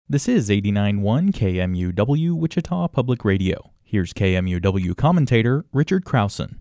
This is 89.1 KMUW Wichita Public Radio. Here's KMUW commentator Richard Krausen.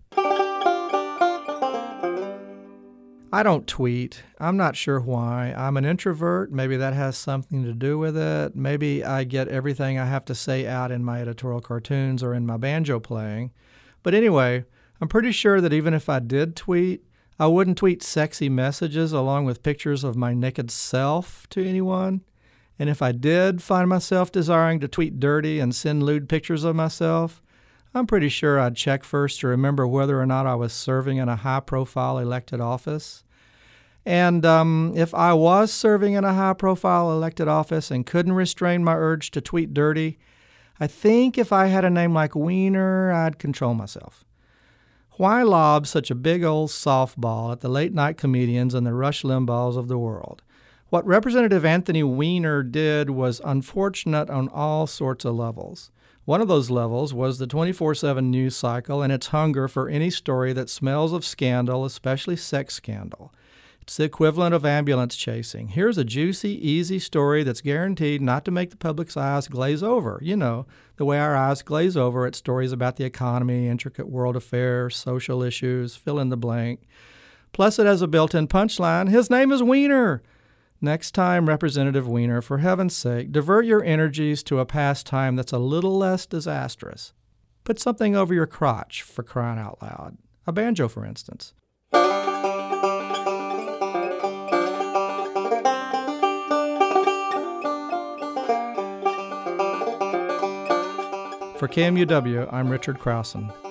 I don't tweet. I'm not sure why. I'm an introvert. Maybe that has something to do with it. Maybe I get everything I have to say out in my editorial cartoons or in my banjo playing. But anyway, I'm pretty sure that even if I did tweet, I wouldn't tweet sexy messages along with pictures of my naked self to anyone. And if I did find myself desiring to tweet dirty and send lewd pictures of myself, I'm pretty sure I'd check first to remember whether or not I was serving in a high-profile elected office. And if I was serving in a high-profile elected office and couldn't restrain my urge to tweet dirty, I think if I had a name like Wiener, I'd control myself. Why lob such a big old softball at the late-night comedians and the Rush Limbaughs of the world? What Representative Anthony Weiner did was unfortunate on all sorts of levels. One of those levels was the 24/7 news cycle and its hunger for any story that smells of scandal, especially sex scandal. It's the equivalent of ambulance chasing. Here's a juicy, easy story that's guaranteed not to make the public's eyes glaze over. You know, the way our eyes glaze over at stories about the economy, intricate world affairs, social issues, fill in the blank. Plus it has a built-in punchline. His name is Weiner. Next time, Representative Weiner, for heaven's sake, divert your energies to a pastime that's a little less disastrous. Put something over your crotch, for crying out loud. A banjo, for instance. For KMUW, I'm Richard Krausen.